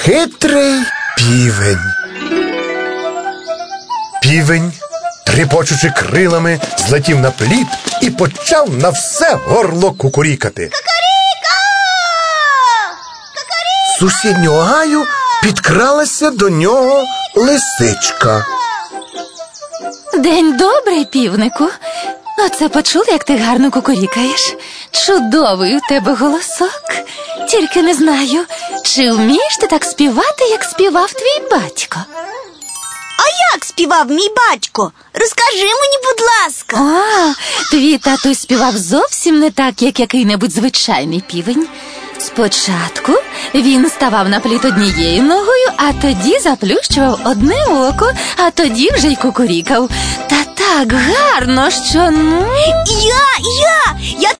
Хитрий півень. Півень, тріпочучи крилами, злетів на пліт і почав на все горло кукурікати. Кукуріко! Кукуріко! З сусіднього гаю підкралася до нього лисичка. День добрий, півнику. Оце почула, як ти гарно кукурікаєш. Чудовий у тебе голосок. Тільки не знаю, чи вмієш ти так співати, як співав твій батько? А як співав мій батько? Розкажи мені, будь ласка. А, твій татусь співав зовсім не так, як який-небудь звичайний півень. Спочатку він ставав на пліт однією ногою, а тоді заплющував одне око, а тоді вже й кукурікав. Та так гарно, що Я